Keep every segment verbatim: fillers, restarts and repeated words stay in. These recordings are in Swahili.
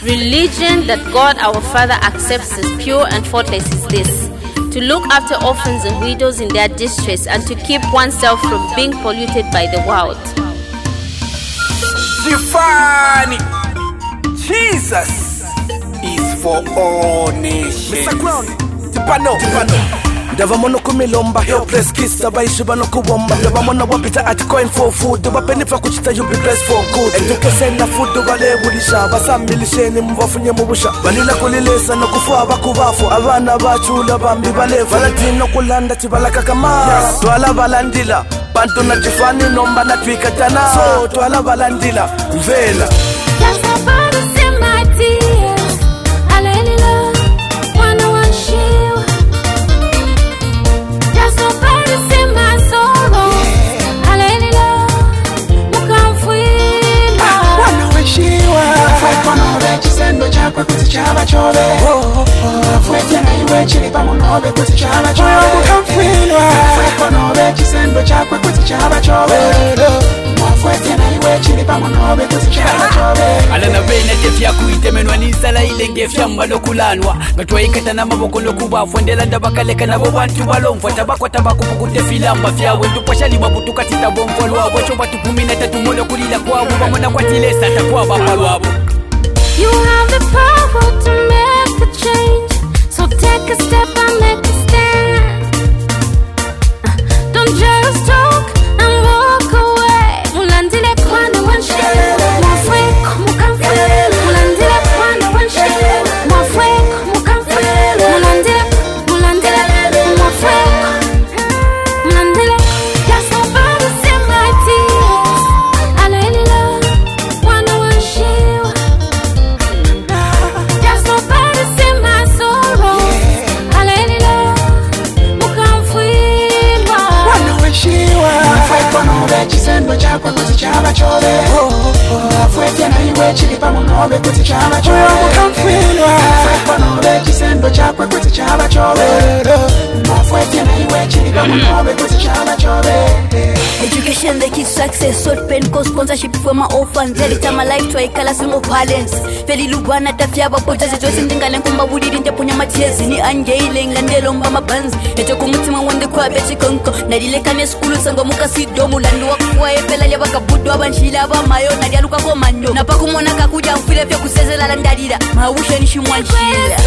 Religion that God our Father accepts as pure and faultless is this: to look after orphans and widows in their distress and to keep oneself from being polluted by the world. Define Jesus is for all nations. Mister Crown, Tipano, Tipano. Dava mono kumilomba, helpless kids, tabaishu bano kuwomba. Dava mono wapita at coin for food, dava penifa kuchita you be blessed for good. Education na food wale wulisha, basa milisheni mwafunye mubusha. Balila kulilesa na kufua bakubafu, abana bachula bambi bale. Valentino kulanda tibalaka kama, twala balandila. Bantu na tifani nomba na twika tana, so twala balandila, vela. That's about to say my tears, hallelujah, wanna wash you. That's about to say my sorrow, hallelujah, mukamfwila. Wanna wash you. Fue kono vechi sendo chakwe kuti chaba chove. Fue tena iwe chili pa monobe kuti chaba chove. Mukamfwila. Fue kono vechi sendo chakwe kuti chaba chove. Alana vena tefya kuitemenwa nisala ile ngefya mbalo kulanwa ngatwaikata na maboko lokuba fondela ndabakaleka nabo bantu balomfwa tabako tabako kutefilamba fyawe ndupashali babutuka titabomfolwa bocho batu kumi na tatu molo kulila kwabo bamona kwatilesa takwaba balwabo. You have the power to make a change, so take a step and make a stand. uh, Don't just talk and walk away. Mulandile kwanda wanshile, mwafweko mukamfwile. Mulandile kwanda wanshile, mwafweko mukamfwile. Mulandile, mulandile, mwafweko mulandile. That's nobody see my tears, hallelujah, wanna wanshiwa. That's nobody see my sorrow, hallelujah, mukamfwile. Wanna wash you. Fue kono vechi sendo chakwe kuti chaba chove. Fue tena iwe chili pa monobe kuti chaba chove. Mukamfwila. Fue kono vechi sendo chakwe kuti chaba chove. Fue tena iwe chili pa monobe kuti chaba chove. Education, the kids success, sort pen, cause sponsorship for my orphans. Every time I life to a color single parents. Feli lubana tafiaba potas, it was in the Galankumba woody in the Punyamatis, ni angailing and the Lombama buns. It took Mutima when the Quabechi Conco, Nadilekane school, Sangomuka sit domulan, walk away, Pella Buddha, and Shilava, Mayo, Nadialuka Comando, Napakumona Kakuja, Philip Kusela and Dadida, my wish and she wants Sheila.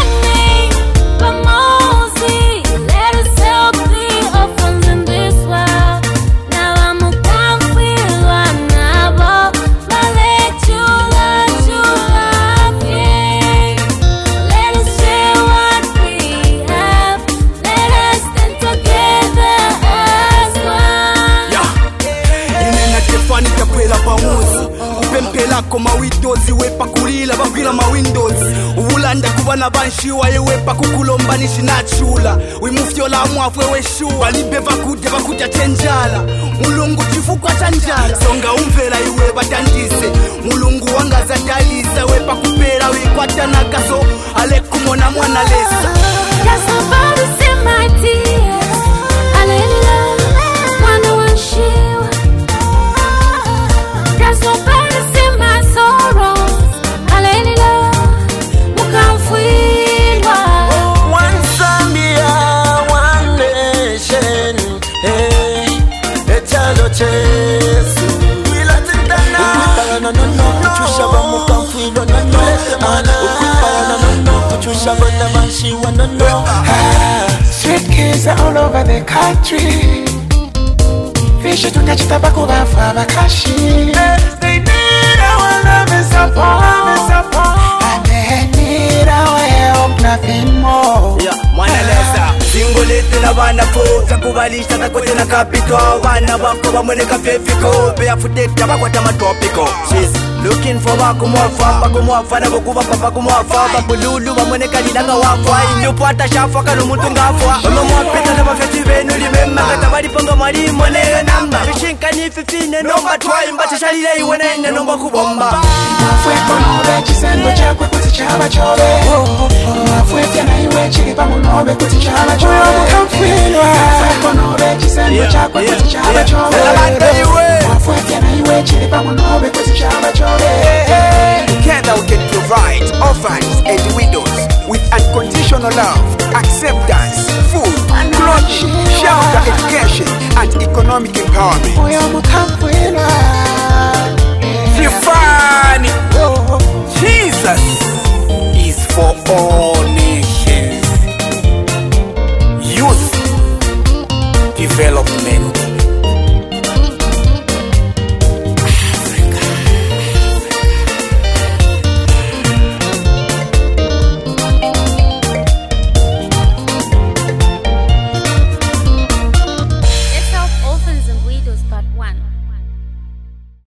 Let us help the orphans in this world. Now I'm a confident one now, but let you love, you love me. Let us share what we have. Let us stand together as one. Yeah, inena tefani tapela pamuzi. Upempela koma windows wepa kulila bagwila ma windows. Ulanda kubana banshiwa yewepa kukulomba nishinachula. We move your la mwafwe we sure. Balibeva kude bakuja chenjala. Mulungu chifukwa chanjala. Songa umvela iwe batandise. Mulungu wanga zadalisa wepa kupera we kwatana kaso. Ale kumona mwana lesa. That's about to see my tears, hallelujah, wanna wash you. That's about to see my sorrows, hallelujah, mukamfwila. One Zambia, one nation. Hey, etalo chesu. Wila tindana. Ukupana no no, kuchushaba mukamfwila no no. Ukupana no no, kuchushaba na manshiwa no no. Street kids are all over the country. Fish to catch tobacco for Bakashi. They need our love and support, and they need our help, nothing more. Yeah, mwana lesa. Singolete na bana po, takubalisha takote na kapito. Wana bako bamweneka fefiko, bea futeta bakwata matopiko. She's looking for bako mwafa, bako mwafa na bokuba bako mwafa. Babululu bamweneka lilanga wafwa, inyupata shafa kanu mutu ngafwa. Mama mwapeta na bafeti benu limema, katabari ponga mwari mwenega namba. Vishinka ni fifine nomba twaim, bata shalile iwena ina nomba kubomba. Fue kono vechi sendo chakwe kuti chaba chove. Fue tena iwe chili pa monobe kuti chaba chove. Fue kono vechi sendo chakwe kuti chaba chove. Fue tena iwe chili pa monobe kuti chaba chove. Together we get you right. unconditional love, acceptance, food, clothing, shelter, education, and economic empowerment.